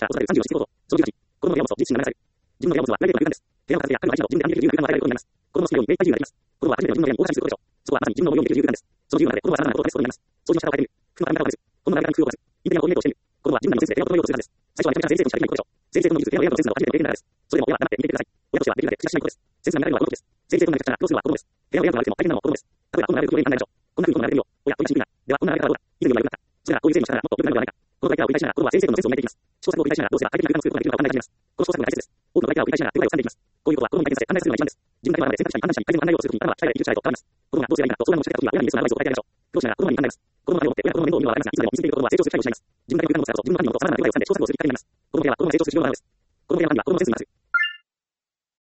者、子育て30をしていこうと、その18、子供の親元、自身が流される。自分の親元は内的な空間です。部屋を片付けや家具の配置など、自分で管理できる自由が与えられることになります。子供の好きなように明快自由ができます。子供は初めての自分の親に大話しすることでしょう。そこはまさに自分の思いを見せる自由空間です。その自由の中で子供は様々なことを試すことになります。掃除の仕方を変えてみる。服の畳み方を変える。子供の誰かに工夫をこなす。インテリアのコーディネートをしてみる。子供は自分なりのセンスで部屋を整えようとするはずです。最初はめちゃめちゃ先生としかできないことでしょう。先生との技術、部屋をやるのセンスなど初めての経験ながらです。それでも親は黙って見ていてください。親としてはできるだけ口出ししないことです。センスが見られるのはこのことです。先生とのめちゃくちゃなどうするのは子供です。部屋をやるのが悪くても大変なのも子供です。例えばこんな並べる時を上に考えましょう。こんな風にこんな並べてみよう。親、こんなシンプルな。ではこんな並べ方はどうだ。以前よりは良くなった。それらこういう整理をしたらもっと良くなるのではないか。この外見を繰り返しながら子供は先生とのセンスを磨いていきます。試行錯誤を繰り返しながらどうすれば快適な空間を作ることができるのかを考え始めます。この試行錯誤が大切です。多くの外見を繰り返しながら手応えを掴んでいきます。こういうことは子供に体験させ考えさせるのが一番です。自分だけは生で選択肢に判断し改善を考えようとするときに頭は機械ができる力と変わります。子供がどうすればいいかと相談をしていたときは親にイエスのアドバイスを与えてあげましょう。教師なら子供に考えます。子供の前を持って親が子供の面倒を見るのは当たり前ですが、いつまでも見せている子供は成長する機会を失います。自分だけ空間を持つからこそ自分のファンにもさまざまな手応えを掴んで試行錯誤をする機会になります。子供の部屋は子供の成長する重要な場です。子供の部屋はファンには子供のセンスに任せ